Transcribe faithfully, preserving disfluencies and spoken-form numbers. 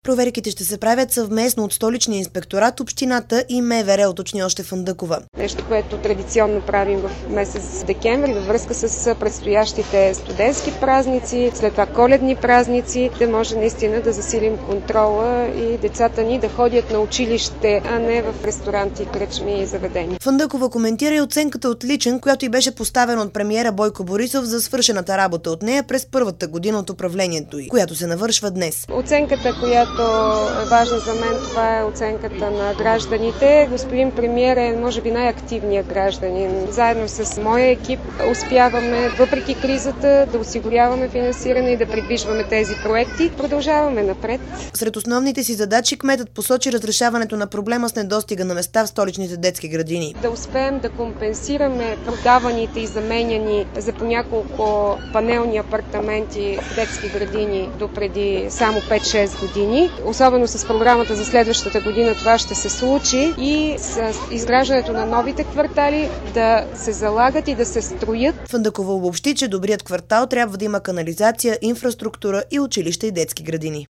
Проверките ще се правят съвместно от Столичния инспекторат, общината и МВР, уточни още Фандъкова. Нещо, което традиционно правим в месец декември във връзка с предстоящите студентски празници, след това коледни празници, да може наистина да засилим контрола и децата ни да ходят на училище, а не в ресторанти, кръчми и заведения. Фандъкова коментира и оценката отличен, която и беше поставена от премиера Бойко Борисов за свършената работа от нея през първата година от управлението й, която се навършва днес. Оценката, която е важна за мен, това е оценката на гражданите. Господин премиер е, може би, най-активният гражданин. Заедно с моя екип успяваме, въпреки кризата, да осигуряваме финансиране и да придвижваме тези проекти. Продължаваме напред. Сред основните си задачи кметът посочи разрешаването на проблема с недостига на места в столичните детски градини. Да успеем да компенсираме продаваните и заменяни за по няколко панелни апартаменти в детски градини до преди само пет-шест години. Особено с програмата за следващата година това ще се случи и с изграждането на новите квартали да се залагат и да се строят. Фандъкова обобщи, че добрият квартал трябва да има канализация, инфраструктура и училища и детски градини.